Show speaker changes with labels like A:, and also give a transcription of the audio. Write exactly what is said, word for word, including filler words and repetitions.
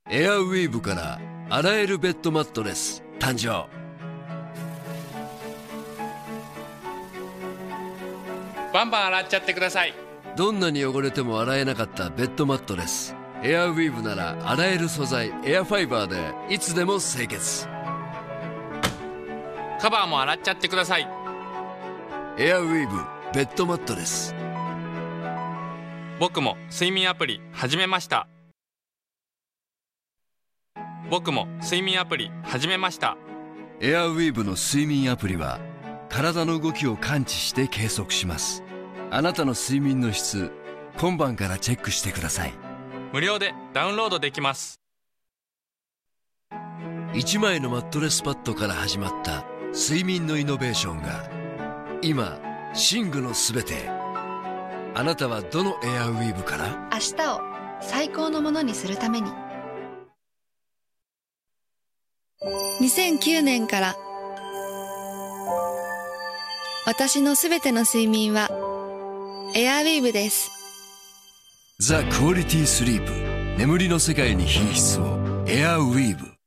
A: エアウィーヴから洗えるベッドマットレス誕生。
B: バンバン洗っちゃってください。
A: どんなに汚れても洗えなかったベッドマットレス、エアウィーヴなら洗える素材エアファイバーでいつでも清潔。
B: カバーも洗っちゃってください。
A: エアウィーヴベッドマットレス。
B: 僕も睡眠アプリ始めました。僕も睡眠アプリ始めました。
A: エアウィーヴの睡眠アプリは体の動きを感知して計測します。あなたの睡眠の質、今晩からチェックしてください。
B: 無料でダウンロードできます。
A: いちまいのマットレスパッドから始まった睡眠のイノベーションが今寝具のすべて。あなたはどのエアウィーヴから
C: 明日を最高のものにするために。にせんきゅうねんから私のすべての睡眠はエアウィーヴです。
A: ザ・クオリティ・スリープ、眠りの世界に品質を。エアウィーヴ。